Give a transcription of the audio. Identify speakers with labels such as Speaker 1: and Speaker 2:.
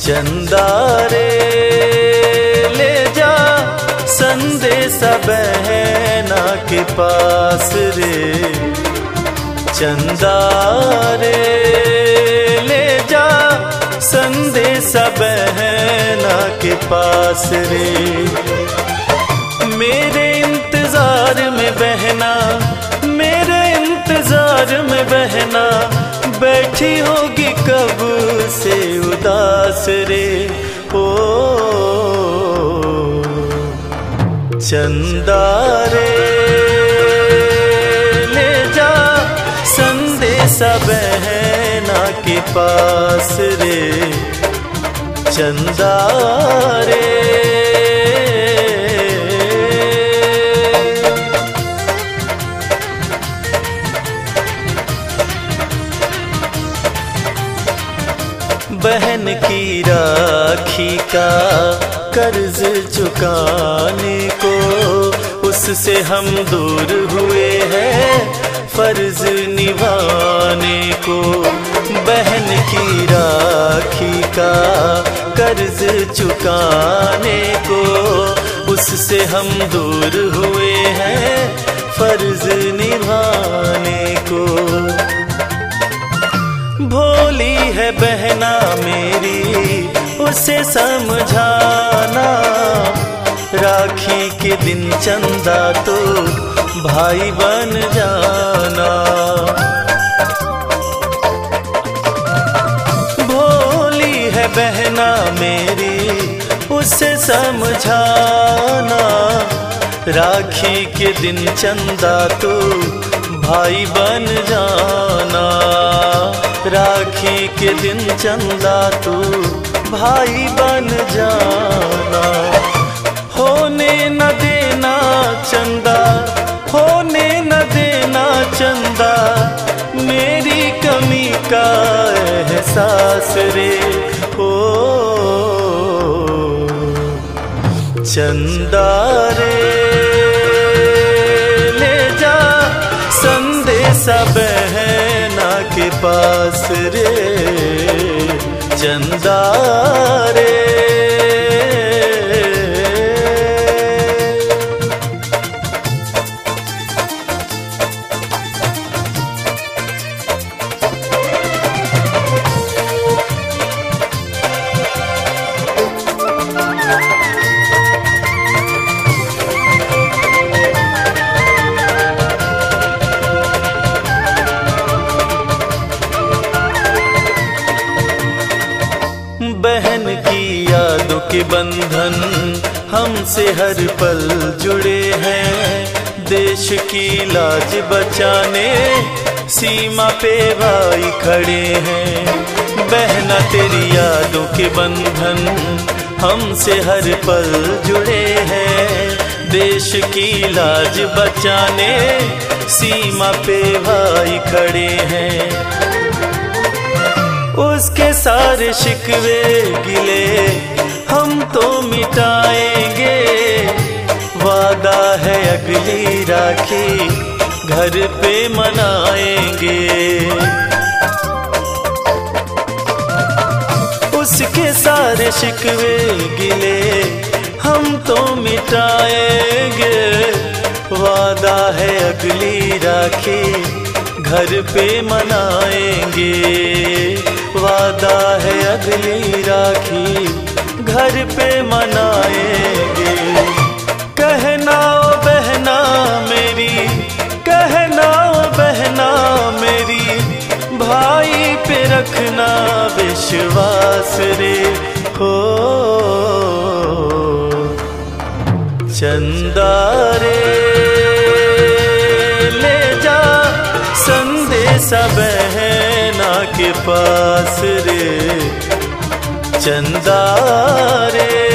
Speaker 1: चंदा रे ले जा संदेशा बहना के पास रे, चंदा रे ले जा संदेशा बहना के पास रे। मेरे इंतजार में बहना, मेरे इंतजार में बहना बैठी होगी कब से उदास रे। ओ चंदा रे ले जा संदेशा बहना के पास रे, चंदा रे। बहन की राखी का कर्ज चुकाने को उससे हम दूर हुए हैं फर्ज निभाने को। बहन की राखी का कर्ज चुकाने को उससे हम दूर हुए हैं फर्ज निभाने को। भोली है बहना मेरी उसे समझाना, राखी के दिन चंदा तो भाई बन जाना। भोली है बहना मेरी उसे समझाना, राखी के दिन चंदा तो भाई बन जाना। राखी के दिन चंदा तू भाई बन जाना। होने न देना चंदा, होने न देना चंदा मेरी कमी का एहसास रे। ओ चंदा रे ले जा संदेशा बहना के पास रे, चंदा रे। बहन की यादों के बंधन हमसे हर पल जुड़े हैं, देश की लाज बचाने सीमा पे भाई खड़े हैं। बहना तेरी यादों के बंधन हमसे हर पल जुड़े हैं, देश की लाज बचाने सीमा पे भाई खड़े हैं। उसके सारे शिकवे गिले हम तो मिटाएंगे, वादा है अगली राखी घर पे मनाएंगे। उसके सारे शिकवे गिले हम तो मिटाएंगे, वादा है अगली राखी घर पे मनाएंगे। वादा है अगली राखी घर पे मनाएंगे। कहना ओ बहना मेरी, कहना ओ बहना मेरी, भाई पे रखना विश्वास रे। हो चंदा रे ले जा संदेशा बहना के पास रे, चंदा रे।